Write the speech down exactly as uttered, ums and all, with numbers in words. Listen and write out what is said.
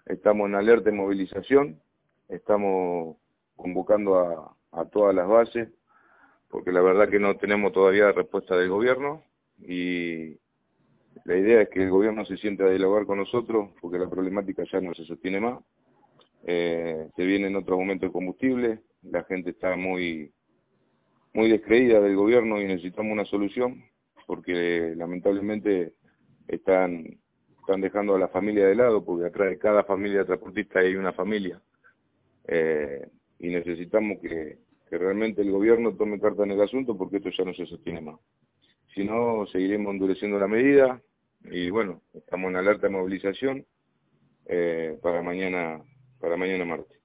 estamos en alerta de movilización, estamos convocando a, a todas las bases, porque la verdad que no tenemos todavía respuesta del gobierno, y la idea es que el gobierno se siente a dialogar con nosotros, porque la problemática ya no se sostiene más. Eh, se vienen otros aumentos de combustible, la gente está muy, muy descreída del gobierno y necesitamos una solución, porque lamentablemente están, están dejando a la familia de lado, porque atrás de cada familia transportista hay una familia, eh, y necesitamos que, que realmente el gobierno tome carta en el asunto, porque esto ya no se sostiene más. Si no, seguiremos endureciendo la medida, y bueno, estamos en alerta de movilización eh, para mañana, para mañana martes.